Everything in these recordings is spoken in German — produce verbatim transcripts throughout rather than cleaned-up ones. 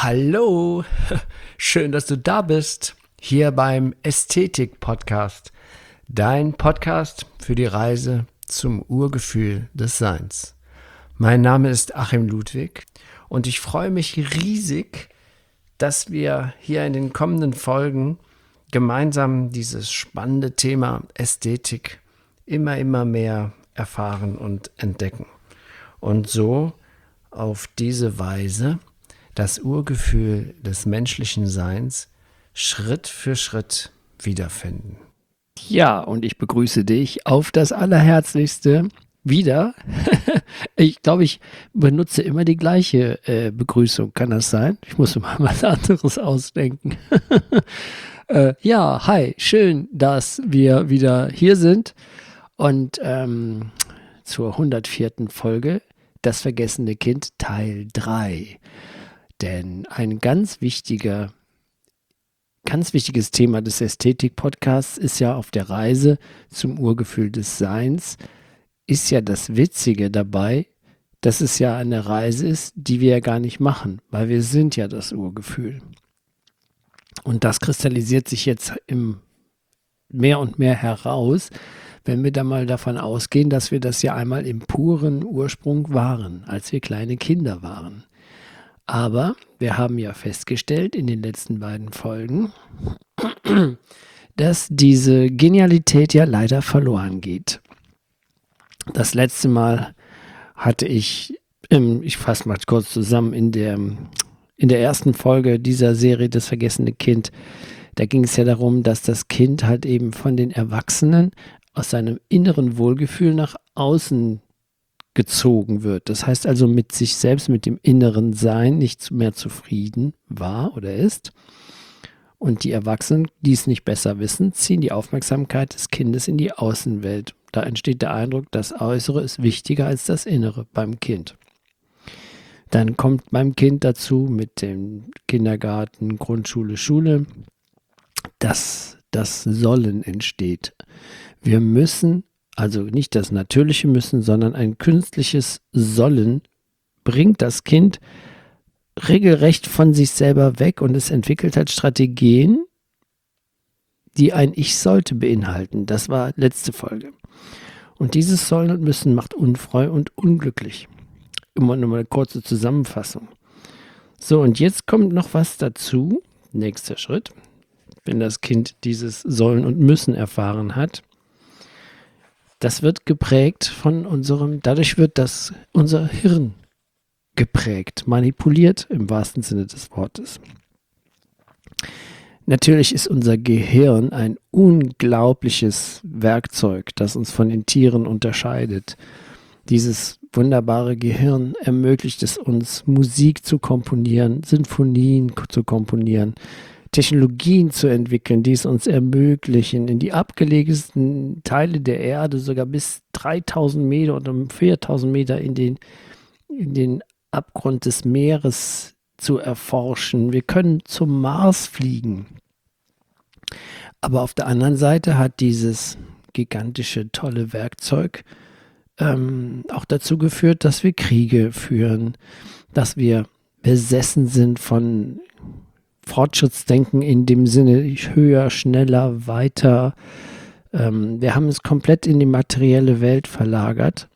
Hallo, schön, dass du da bist, hier beim Ästhetik-Podcast, dein Podcast für die Reise zum Urgefühl des Seins. Mein Name ist Achim Ludwig und ich freue mich riesig, dass wir hier in den kommenden Folgen gemeinsam dieses spannende Thema Ästhetik immer, immer mehr erfahren und entdecken und so auf diese Weise das Urgefühl des menschlichen Seins Schritt für Schritt wiederfinden. Ja, und ich begrüße dich auf das Allerherzlichste wieder. Ich glaube, ich benutze immer die gleiche äh, Begrüßung. Kann das sein? Ich muss mir mal was anderes ausdenken. äh, ja, hi, schön, dass wir wieder hier sind und ähm, zur hundertvierten Folge Das vergessene Kind Teil drei. Denn ein ganz wichtiger, ganz wichtiges Thema des Ästhetik-Podcasts ist ja auf der Reise zum Urgefühl des Seins, ist ja das Witzige dabei, dass es ja eine Reise ist, die wir ja gar nicht machen, weil wir sind ja das Urgefühl. Und das kristallisiert sich jetzt im mehr und mehr heraus, wenn wir da mal davon ausgehen, dass wir das ja einmal im puren Ursprung waren, als wir kleine Kinder waren. Aber wir haben ja festgestellt in den letzten beiden Folgen, dass diese Genialität ja leider verloren geht. Das letzte Mal hatte ich, ähm, ich fasse mal kurz zusammen, in der, in der ersten Folge dieser Serie Das vergessene Kind, da ging es ja darum, dass das Kind halt eben von den Erwachsenen aus seinem inneren Wohlgefühl nach außen gezogen wird. Das heißt also mit sich selbst, mit dem inneren Sein nicht mehr zufrieden war oder ist. Und die Erwachsenen, die es nicht besser wissen, ziehen die Aufmerksamkeit des Kindes in die Außenwelt. Da entsteht der Eindruck, das Äußere ist wichtiger als das Innere beim Kind. Dann kommt beim Kind dazu mit dem Kindergarten, Grundschule, Schule, dass das Sollen entsteht. Wir müssen, also nicht das natürliche Müssen, sondern ein künstliches Sollen bringt das Kind regelrecht von sich selber weg und es entwickelt halt Strategien, die ein Ich sollte beinhalten. Das war letzte Folge. Und dieses Sollen und Müssen macht unfrei und unglücklich. Immer nur mal eine kurze Zusammenfassung. So, und jetzt kommt noch was dazu. Nächster Schritt. Wenn das Kind dieses Sollen und Müssen erfahren hat, das wird geprägt von unserem, dadurch wird das, unser Hirn geprägt, manipuliert im wahrsten Sinne des Wortes. Natürlich ist unser Gehirn ein unglaubliches Werkzeug, das uns von den Tieren unterscheidet. Dieses wunderbare Gehirn ermöglicht es uns, Musik zu komponieren, Sinfonien zu komponieren, Technologien zu entwickeln, die es uns ermöglichen, in die abgelegensten Teile der Erde, sogar bis dreitausend Meter oder viertausend Meter in den, in den Abgrund des Meeres zu erforschen. Wir können zum Mars fliegen. Aber auf der anderen Seite hat dieses gigantische, tolle Werkzeug ähm, auch dazu geführt, dass wir Kriege führen, dass wir besessen sind von Fortschrittsdenken in dem Sinne höher, schneller, weiter. Ähm, wir haben es komplett in die materielle Welt verlagert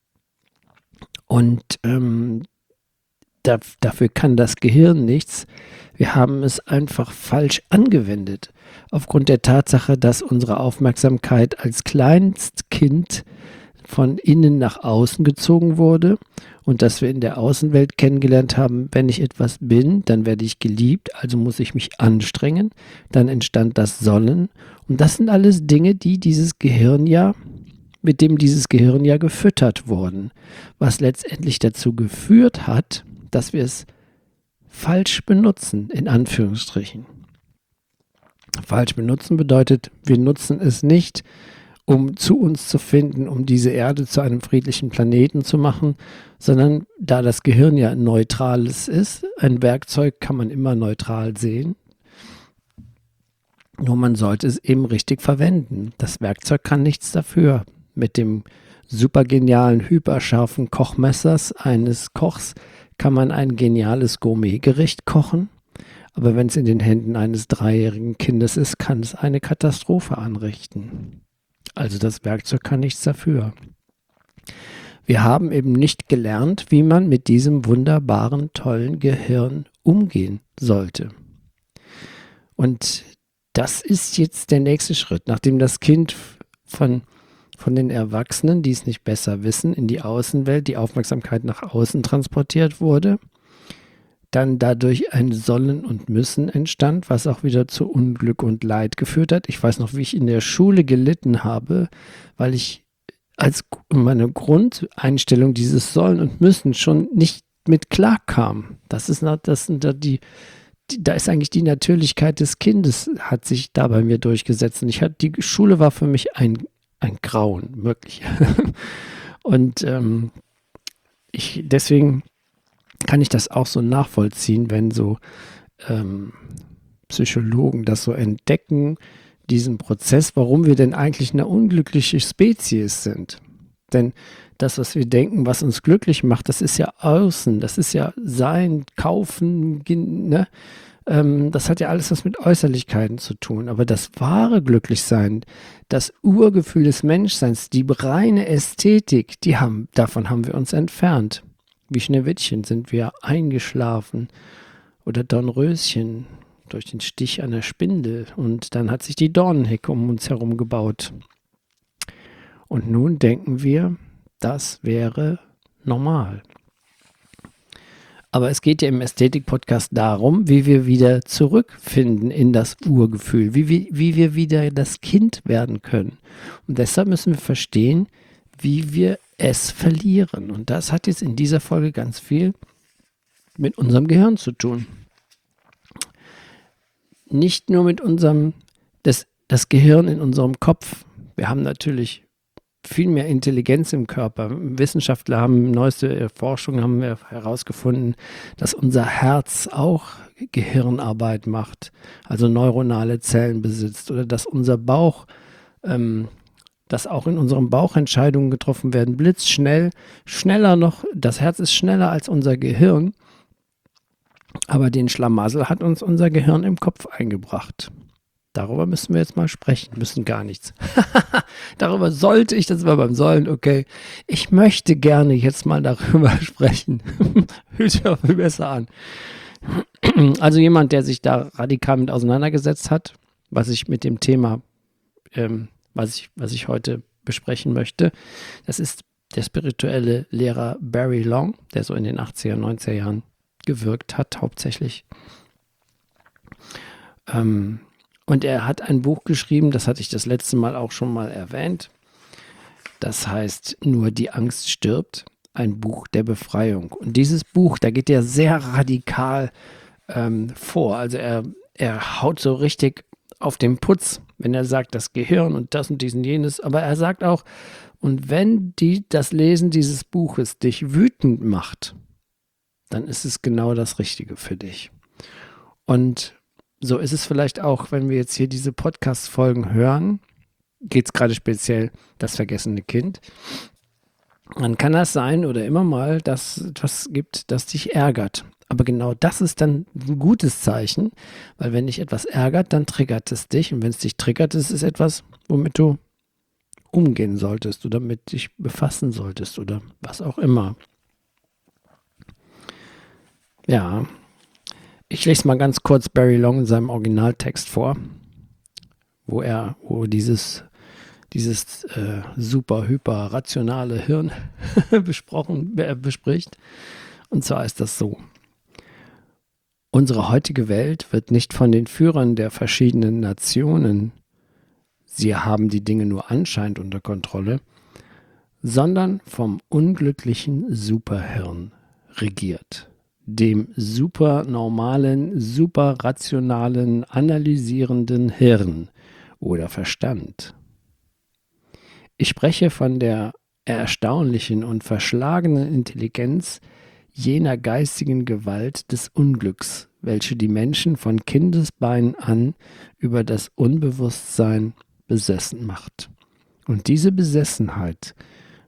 und ähm, da, dafür kann das Gehirn nichts. Wir haben es einfach falsch angewendet, aufgrund der Tatsache, dass unsere Aufmerksamkeit als Kleinstkind von innen nach außen gezogen wurde und dass wir in der Außenwelt kennengelernt haben, wenn ich etwas bin, dann werde ich geliebt, also muss ich mich anstrengen. Dann entstand das Sollen und das sind alles Dinge, die dieses Gehirn ja, mit dem dieses Gehirn ja gefüttert wurden, was letztendlich dazu geführt hat, dass wir es falsch benutzen, in Anführungsstrichen. Falsch benutzen bedeutet, wir nutzen es nicht, um zu uns zu finden, um diese Erde zu einem friedlichen Planeten zu machen, sondern da das Gehirn ja neutrales ist, ein Werkzeug kann man immer neutral sehen, nur man sollte es eben richtig verwenden. Das Werkzeug kann nichts dafür. Mit dem supergenialen, hyperscharfen Kochmessers eines Kochs kann man ein geniales Gourmetgericht kochen, aber wenn es in den Händen eines dreijährigen Kindes ist, kann es eine Katastrophe anrichten. Also das Werkzeug kann nichts dafür. Wir haben eben nicht gelernt, wie man mit diesem wunderbaren, tollen Gehirn umgehen sollte. Und das ist jetzt der nächste Schritt, nachdem das Kind von, von den Erwachsenen, die es nicht besser wissen, in die Außenwelt, die Aufmerksamkeit nach außen transportiert wurde, dann dadurch ein Sollen und Müssen entstand, was auch wieder zu Unglück und Leid geführt hat. Ich weiß noch, wie ich in der Schule gelitten habe, weil ich als meine Grundeinstellung dieses Sollen und Müssen schon nicht mit klar kam. Das ist, das sind da die, die, da ist eigentlich die Natürlichkeit des Kindes, hat sich da bei mir durchgesetzt. Und ich hatte, die Schule war für mich ein, ein Grauen, wirklich. Und ähm, ich, deswegen kann ich das auch so nachvollziehen, wenn so ähm, Psychologen das so entdecken, diesen Prozess, warum wir denn eigentlich eine unglückliche Spezies sind. Denn das, was wir denken, was uns glücklich macht, das ist ja außen, das ist ja sein, kaufen, ne? Ähm, das hat ja alles was mit Äußerlichkeiten zu tun. Aber das wahre Glücklichsein, das Urgefühl des Menschseins, die reine Ästhetik, die haben, davon haben wir uns entfernt. Wie Schneewittchen sind wir eingeschlafen oder Dornröschen durch den Stich einer Spindel und dann hat sich die Dornenhecke um uns herum gebaut. Und nun denken wir, das wäre normal. Aber es geht ja im Ästhetik-Podcast darum, wie wir wieder zurückfinden in das Urgefühl, wie, wie, wie wir wieder das Kind werden können. Und deshalb müssen wir verstehen, wie wir es verlieren. Und das hat jetzt in dieser Folge ganz viel mit unserem Gehirn zu tun. Nicht nur mit unserem, das, das Gehirn in unserem Kopf. Wir haben natürlich viel mehr Intelligenz im Körper. Wissenschaftler haben, neueste Forschung haben wir herausgefunden, dass unser Herz auch Gehirnarbeit macht, also neuronale Zellen besitzt, oder dass unser Bauch, ähm, dass auch in unserem Bauch Entscheidungen getroffen werden, blitzschnell, schneller noch, das Herz ist schneller als unser Gehirn, aber den Schlamassel hat uns unser Gehirn im Kopf eingebracht. Darüber müssen wir jetzt mal sprechen, müssen gar nichts. Darüber sollte ich, das war beim Sollen, okay. Ich möchte gerne jetzt mal darüber sprechen. Hört sich auch viel besser an. Also jemand, der sich da radikal mit auseinandergesetzt hat, was ich mit dem Thema, ähm, was ich, was ich heute besprechen möchte, das ist der spirituelle Lehrer Barry Long, der so in den achtziger, neunziger Jahren gewirkt hat, hauptsächlich. Ähm, Und er hat ein Buch geschrieben, das hatte ich das letzte Mal auch schon mal erwähnt. Das heißt Nur die Angst stirbt, ein Buch der Befreiung. Und dieses Buch, da geht er sehr radikal ähm, vor. Also er, er haut so richtig auf den Putz, wenn er sagt, das Gehirn und das und dies und jenes. Aber er sagt auch, und wenn die, das Lesen dieses Buches dich wütend macht, dann ist es genau das Richtige für dich. Und so ist es vielleicht auch, wenn wir jetzt hier diese Podcast-Folgen hören, geht es gerade speziell das vergessene Kind, dann kann das sein oder immer mal, dass es etwas gibt, das dich ärgert. Aber genau das ist dann ein gutes Zeichen, weil wenn dich etwas ärgert, dann triggert es dich. Und wenn es dich triggert, ist es etwas, womit du umgehen solltest oder mit dich befassen solltest oder was auch immer. Ja, ich lese mal ganz kurz Barry Long in seinem Originaltext vor, wo er, wo dieses, dieses äh, super, hyper rationale Hirn besprochen, äh, bespricht. Und zwar ist das so: Unsere heutige Welt wird nicht von den Führern der verschiedenen Nationen, sie haben die Dinge nur anscheinend unter Kontrolle, sondern vom unglücklichen Superhirn regiert. Dem supernormalen, superrationalen, analysierenden Hirn oder Verstand. Ich spreche von der erstaunlichen und verschlagenen Intelligenz jener geistigen Gewalt des Unglücks, welche die Menschen von Kindesbeinen an über das Unbewusstsein besessen macht. Und diese Besessenheit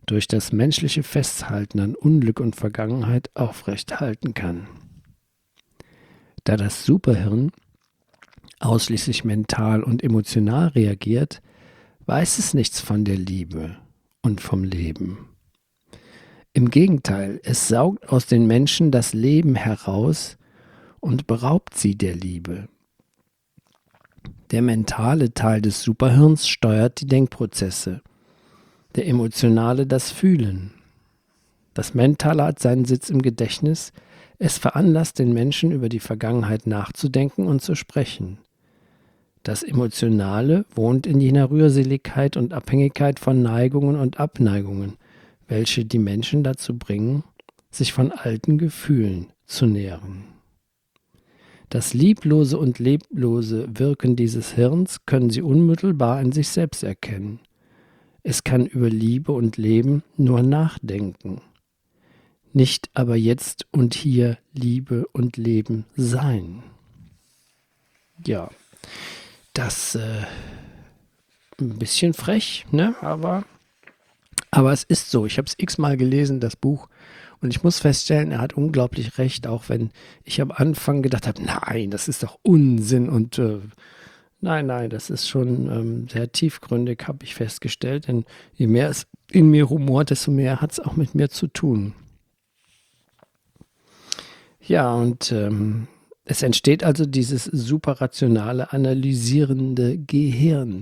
durch das menschliche Festhalten an Unglück und Vergangenheit aufrechthalten kann. Da das Superhirn ausschließlich mental und emotional reagiert, weiß es nichts von der Liebe und vom Leben. Im Gegenteil, es saugt aus den Menschen das Leben heraus und beraubt sie der Liebe. Der mentale Teil des Superhirns steuert die Denkprozesse, der emotionale das Fühlen. Das Mentale hat seinen Sitz im Gedächtnis, es veranlasst den Menschen über die Vergangenheit nachzudenken und zu sprechen. Das Emotionale wohnt in jener Rührseligkeit und Abhängigkeit von Neigungen und Abneigungen, welche die Menschen dazu bringen, sich von alten Gefühlen zu nähren. Das lieblose und leblose Wirken dieses Hirns können sie unmittelbar in sich selbst erkennen. Es kann über Liebe und Leben nur nachdenken, nicht aber jetzt und hier Liebe und Leben sein. Ja, das äh, ein bisschen frech, ne? Aber, aber es ist so. Ich habe es x-mal gelesen, das Buch. Und ich muss feststellen, er hat unglaublich recht, auch wenn ich am Anfang gedacht habe, nein, das ist doch Unsinn. Und äh, nein, nein, das ist schon ähm, sehr tiefgründig, habe ich festgestellt. Denn je mehr es in mir rumort, desto mehr hat es auch mit mir zu tun. Ja, und ähm, es entsteht also dieses superrationale, analysierende Gehirn.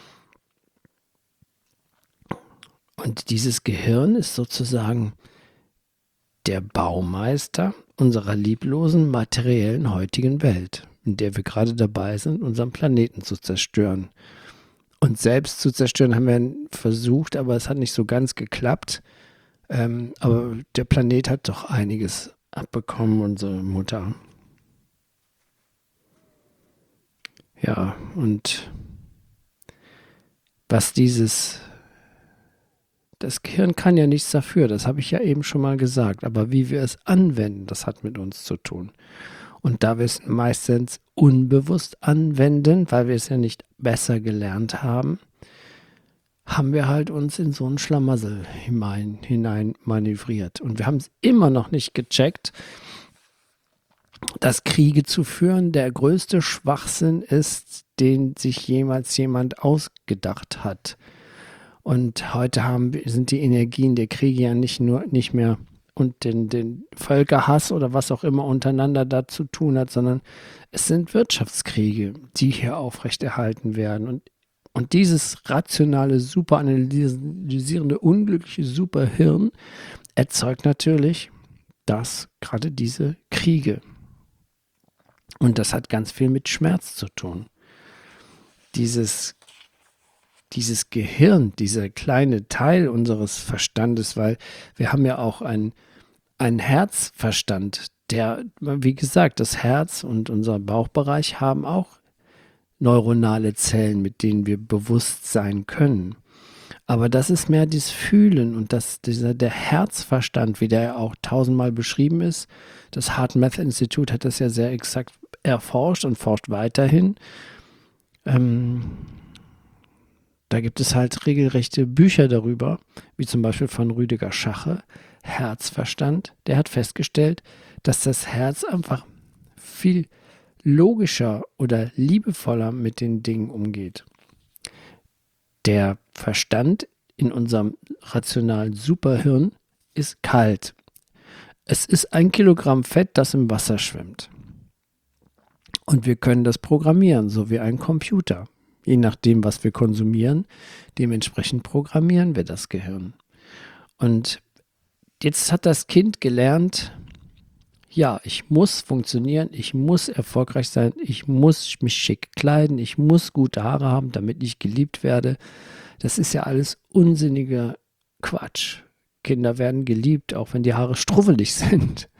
Und dieses Gehirn ist sozusagen der Baumeister unserer lieblosen, materiellen heutigen Welt, in der wir gerade dabei sind, unseren Planeten zu zerstören. Uns selbst zu zerstören haben wir versucht, aber es hat nicht so ganz geklappt. Ähm, aber der Planet hat doch einiges abbekommen, unsere Mutter. Ja, und was dieses, das Gehirn kann ja nichts dafür, das habe ich ja eben schon mal gesagt, aber wie wir es anwenden, das hat mit uns zu tun. Und da wir es meistens unbewusst anwenden, weil wir es ja nicht besser gelernt haben, haben wir halt uns in so einen Schlamassel hinein, hinein manövriert. Und wir haben es immer noch nicht gecheckt, dass Kriege zu führen der größte Schwachsinn ist, den sich jemals jemand ausgedacht hat. Und heute haben, sind die Energien der Kriege ja nicht nur nicht mehr und den, den Völkerhass oder was auch immer untereinander da zu tun hat, sondern es sind Wirtschaftskriege, die hier aufrechterhalten werden. Und, und dieses rationale, super analysierende, unglückliche Superhirn erzeugt natürlich das, gerade diese Kriege. Und das hat ganz viel mit Schmerz zu tun. Dieses, dieses Gehirn, dieser kleine Teil unseres Verstandes, weil wir haben ja auch einen, einen Herzverstand, der, wie gesagt, das Herz und unser Bauchbereich haben auch neuronale Zellen, mit denen wir bewusst sein können. Aber das ist mehr dieses Fühlen und das, dieser, der Herzverstand, wie der ja auch tausendmal beschrieben ist. Das HeartMath-Institut hat das ja sehr exakt erforscht und forscht weiterhin. Ähm, da gibt es halt regelrechte Bücher darüber, wie zum Beispiel von Rüdiger Schache, Herzverstand. Der hat festgestellt, dass das Herz einfach viel logischer oder liebevoller mit den Dingen umgeht. Der Verstand in unserem rationalen Superhirn ist kalt. Es ist ein Kilogramm Fett, das im Wasser schwimmt. Und wir können das programmieren, so wie ein Computer. Je nachdem, was wir konsumieren, dementsprechend programmieren wir das Gehirn. Und jetzt hat das Kind gelernt, ja, ich muss funktionieren, ich muss erfolgreich sein, ich muss mich schick kleiden, ich muss gute Haare haben, damit ich geliebt werde. Das ist ja alles unsinniger Quatsch. Kinder werden geliebt, auch wenn die Haare struffelig sind.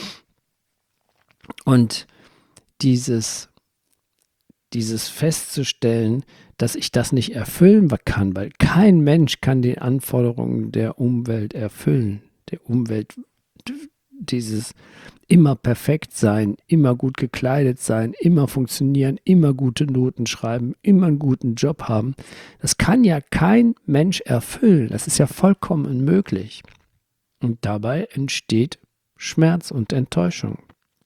Und dieses, dieses festzustellen, dass ich das nicht erfüllen kann, weil kein Mensch kann die Anforderungen der Umwelt erfüllen. Der Umwelt dieses immer perfekt sein, immer gut gekleidet sein, immer funktionieren, immer gute Noten schreiben, immer einen guten Job haben, das kann ja kein Mensch erfüllen. Das ist ja vollkommen unmöglich. Und dabei entsteht Schmerz und Enttäuschung.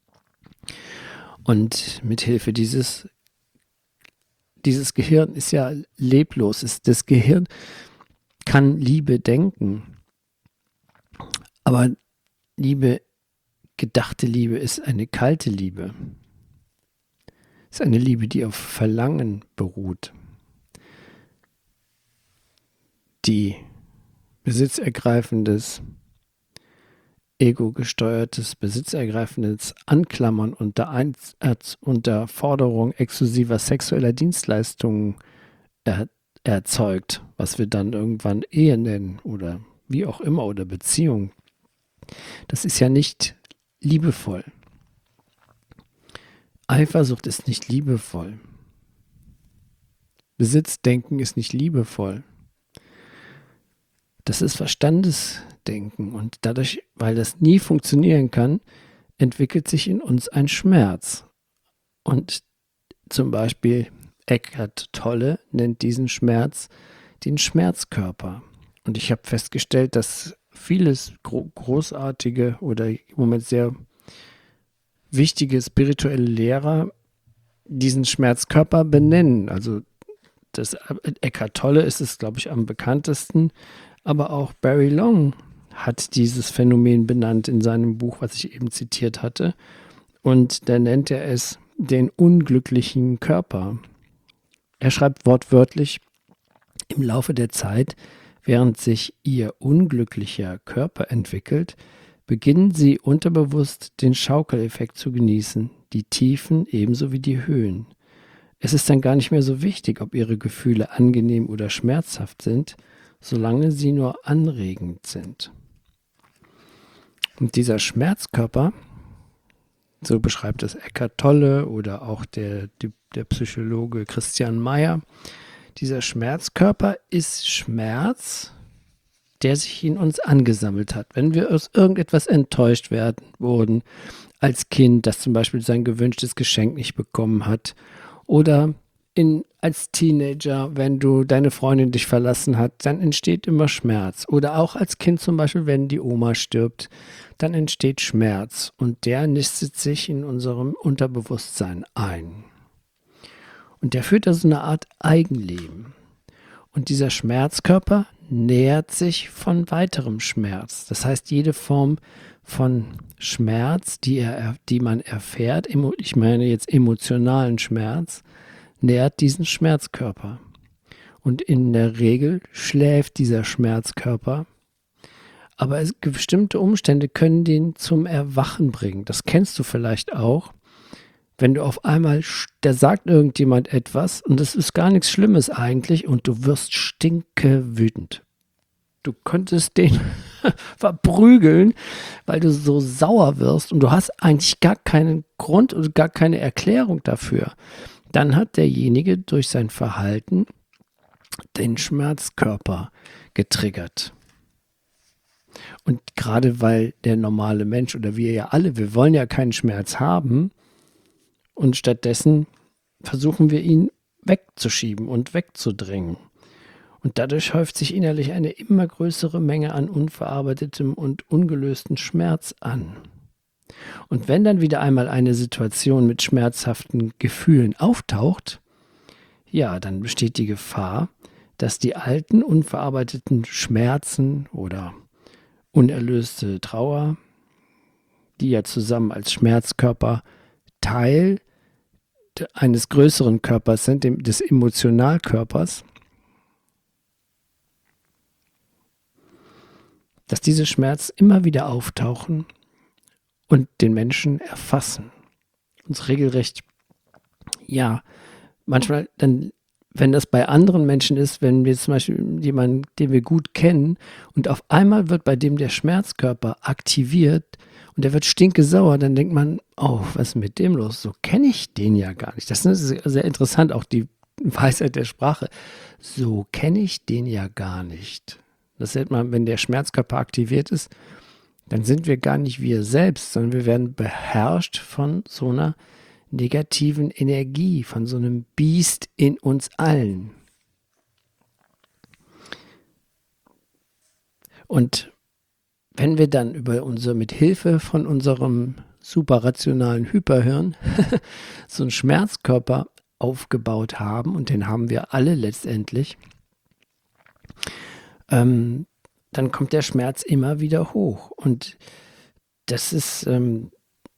Und mit Hilfe dieses, dieses Gehirn ist ja leblos. Ist, das Gehirn kann Liebe denken. Aber Liebe, gedachte Liebe ist eine kalte Liebe. Ist eine Liebe, die auf Verlangen beruht. Die besitzergreifendes, ego-gesteuertes, besitzergreifendes Anklammern unter, Ein- äh, unter Forderung exklusiver sexueller Dienstleistungen er, erzeugt, was wir dann irgendwann Ehe nennen oder wie auch immer oder Beziehung. Das ist ja nicht liebevoll. Eifersucht ist nicht liebevoll. Besitzdenken ist nicht liebevoll. Das ist Verstandesdenken und dadurch, weil das nie funktionieren kann, entwickelt sich in uns ein Schmerz. Und zum Beispiel Eckhart Tolle nennt diesen Schmerz den Schmerzkörper. Und ich habe festgestellt, dass vieles gro- großartige oder im Moment sehr wichtige spirituelle Lehrer diesen Schmerzkörper benennen. Also das Eckhart Tolle ist es, glaube ich, am bekanntesten. Aber auch Barry Long hat dieses Phänomen benannt in seinem Buch, was ich eben zitiert hatte. Und da nennt er es den unglücklichen Körper. Er schreibt wortwörtlich, im Laufe der Zeit, während sich ihr unglücklicher Körper entwickelt, beginnen sie unterbewusst den Schaukeleffekt zu genießen, die Tiefen ebenso wie die Höhen. Es ist dann gar nicht mehr so wichtig, ob ihre Gefühle angenehm oder schmerzhaft sind, solange sie nur anregend sind. Und dieser Schmerzkörper, so beschreibt es Eckhart Tolle oder auch der, der Psychologe Christian Meyer, dieser Schmerzkörper ist Schmerz, der sich in uns angesammelt hat. Wenn wir aus irgendetwas enttäuscht werden, wurden als Kind, das zum Beispiel sein gewünschtes Geschenk nicht bekommen hat, oder in, als Teenager, wenn du deine Freundin dich verlassen hat, dann entsteht immer Schmerz. Oder auch als Kind zum Beispiel, wenn die Oma stirbt, dann entsteht Schmerz. Und der nistet sich in unserem Unterbewusstsein ein. Und der führt also eine Art Eigenleben. Und dieser Schmerzkörper nährt sich von weiterem Schmerz. Das heißt, jede Form von Schmerz, die, er, die man erfährt, ich meine jetzt emotionalen Schmerz, nährt diesen Schmerzkörper. Und in der Regel schläft dieser Schmerzkörper. Aber es, bestimmte Umstände können den zum Erwachen bringen. Das kennst du vielleicht auch. Wenn du auf einmal, da sagt irgendjemand etwas und es ist gar nichts Schlimmes eigentlich und du wirst stinkewütend. Du könntest den verprügeln, weil du so sauer wirst und du hast eigentlich gar keinen Grund und gar keine Erklärung dafür. Dann hat derjenige durch sein Verhalten den Schmerzkörper getriggert. Und gerade weil der normale Mensch oder wir ja alle, wir wollen ja keinen Schmerz haben, und stattdessen versuchen wir ihn wegzuschieben und wegzudrängen. Und dadurch häuft sich innerlich eine immer größere Menge an unverarbeitetem und ungelösten Schmerz an. Und wenn dann wieder einmal eine Situation mit schmerzhaften Gefühlen auftaucht, ja, dann besteht die Gefahr, dass die alten unverarbeiteten Schmerzen oder unerlöste Trauer, die ja zusammen als Schmerzkörper Teil eines größeren Körpers sind, dem, des Emotionalkörpers, dass diese Schmerzen immer wieder auftauchen und den Menschen erfassen. Uns regelrecht, ja, manchmal dann, wenn das bei anderen Menschen ist, wenn wir zum Beispiel jemanden, den wir gut kennen und auf einmal wird bei dem der Schmerzkörper aktiviert und der wird stinkesauer, dann denkt man, oh, was ist mit dem los? So kenne ich den ja gar nicht. Das ist sehr interessant, auch die Weisheit der Sprache. So kenne ich den ja gar nicht. Das nennt man, wenn der Schmerzkörper aktiviert ist, dann sind wir gar nicht wir selbst, sondern wir werden beherrscht von so einer negativen Energie, von so einem Biest in uns allen. Und wenn wir dann über unsere, mit Hilfe von unserem superrationalen Hyperhirn so einen Schmerzkörper aufgebaut haben, und den haben wir alle letztendlich, ähm, dann kommt der Schmerz immer wieder hoch. Und das ist, ähm,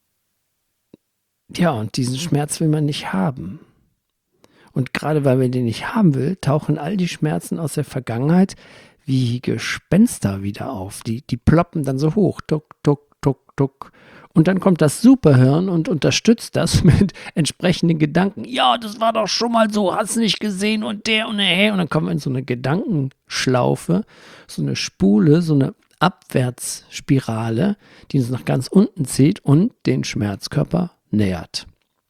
ja, und diesen Schmerz will man nicht haben. Und gerade weil man den nicht haben will, tauchen all die Schmerzen aus der Vergangenheit wie Gespenster wieder auf. Die, die ploppen dann so hoch. Tuck, tuck, tuck, tuck. Und dann kommt das Superhirn und unterstützt das mit entsprechenden Gedanken. Ja, das war doch schon mal so, hast nicht gesehen und der und der. Und dann kommen wir in so eine Gedankenschlaufe, so eine Spule, so eine Abwärtsspirale, die uns nach ganz unten zieht und den Schmerzkörper nähert.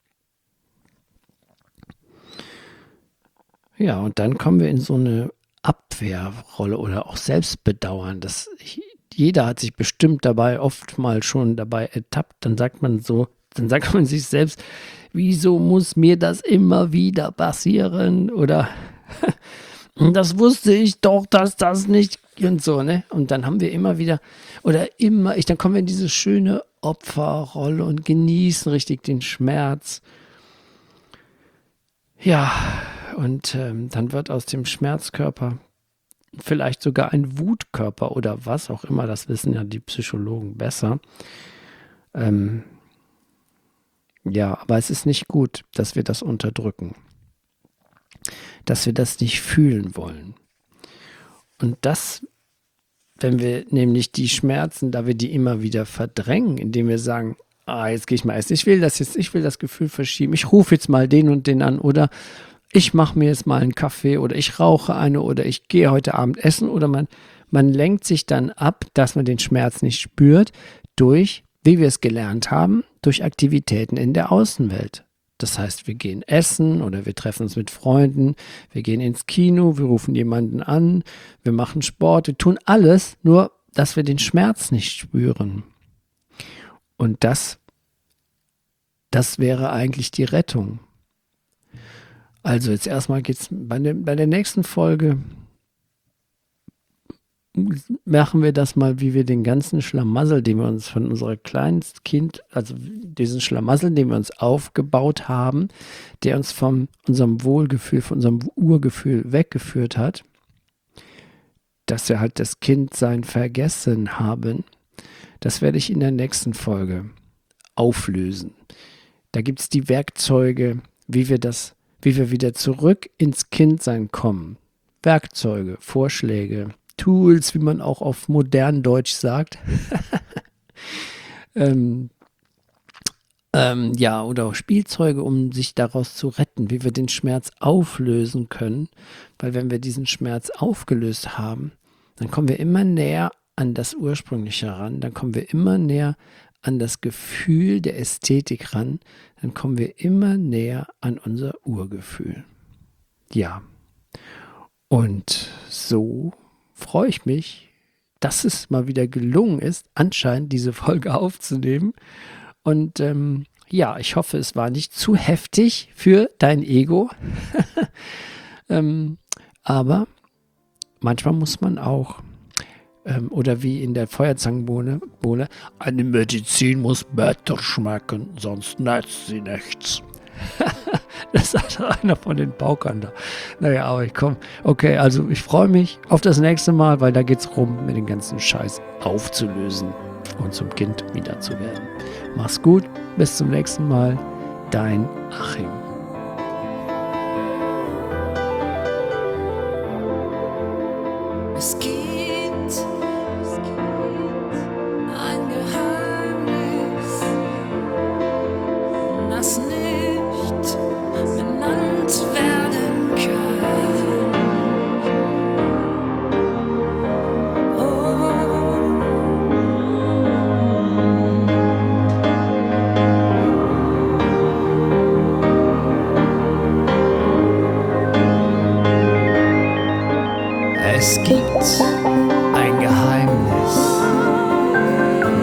Ja, und dann kommen wir in so eine Abwehrrolle oder auch Selbstbedauern. Das, jeder hat sich bestimmt dabei oft mal schon dabei ertappt. Dann sagt man so, dann sagt man sich selbst, wieso muss mir das immer wieder passieren? Oder das wusste ich doch, dass das nicht und so, ne? Und dann haben wir immer wieder, oder immer, ich, dann kommen wir in diese schöne Opferrolle und genießen richtig den Schmerz. Ja, und ähm, dann wird aus dem Schmerzkörper vielleicht sogar ein Wutkörper oder was auch immer, das wissen ja die Psychologen besser. Ähm, ja, aber es ist nicht gut, dass wir das unterdrücken, dass wir das nicht fühlen wollen. Und das, wenn wir nämlich die Schmerzen, da wir die immer wieder verdrängen, indem wir sagen, ah, jetzt gehe ich mal essen, ich will das jetzt, ich will das Gefühl verschieben, ich rufe jetzt mal den und den an oder ich mache mir jetzt mal einen Kaffee oder ich rauche eine oder ich gehe heute Abend essen oder man, man lenkt sich dann ab, dass man den Schmerz nicht spürt, durch, wie wir es gelernt haben, durch Aktivitäten in der Außenwelt. Das heißt, wir gehen essen oder wir treffen uns mit Freunden, wir gehen ins Kino, wir rufen jemanden an, wir machen Sport, wir tun alles, nur dass wir den Schmerz nicht spüren. Und das, das wäre eigentlich die Rettung. Also jetzt erstmal geht's bei der, bei der nächsten Folge machen wir das mal, wie wir den ganzen Schlamassel, den wir uns von unserer Kleinstkind, also diesen Schlamassel, den wir uns aufgebaut haben, der uns von unserem Wohlgefühl, von unserem Urgefühl weggeführt hat, dass wir halt das Kindsein vergessen haben, das werde ich in der nächsten Folge auflösen. Da gibt es die Werkzeuge, wie wir das wie wir wieder zurück ins Kindsein kommen. Werkzeuge, Vorschläge, Tools, wie man auch auf modern Deutsch sagt. ähm, ähm, ja, oder auch Spielzeuge, um sich daraus zu retten, wie wir den Schmerz auflösen können. Weil wenn wir diesen Schmerz aufgelöst haben, dann kommen wir immer näher an das Ursprüngliche ran, dann kommen wir immer näher an das Gefühl der Ästhetik ran, dann kommen wir immer näher an unser Urgefühl. Ja, und so freue ich mich, dass es mal wieder gelungen ist, anscheinend diese Folge aufzunehmen. Und ähm, ja, ich hoffe, es war nicht zu heftig für dein Ego. ähm, aber manchmal muss man auch Ähm, oder wie in der Feuerzangenbowle, Bowle, eine Medizin muss bitter schmecken, sonst nützt sie nichts. Das sagt einer von den Paukern da. Naja, aber ich komme. Okay, also ich freue mich auf das nächste Mal, weil da geht es rum, mir den ganzen Scheiß aufzulösen und zum Kind wieder zu werden. Mach's gut, bis zum nächsten Mal. Dein Achim. Es gibt ein Geheimnis, das nicht benannt werden kann. Oh. Es gibt ein Geheimnis,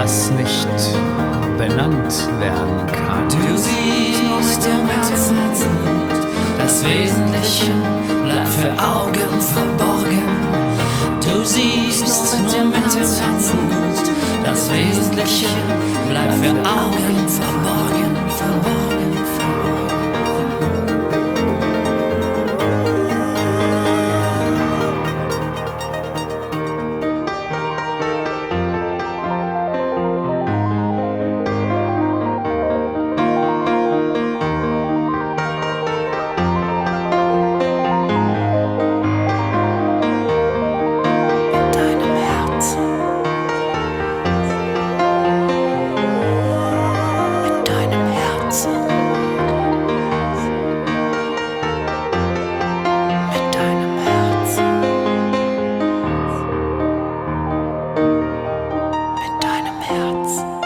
das nicht benannt werden kann. Du siehst im Herzen, das Wesentliche bleibt für Augen verborgen. Du siehst nur mit dem Herzen, das Wesentliche bleibt für Augen verborgen, verborgen, verborgen. Herz.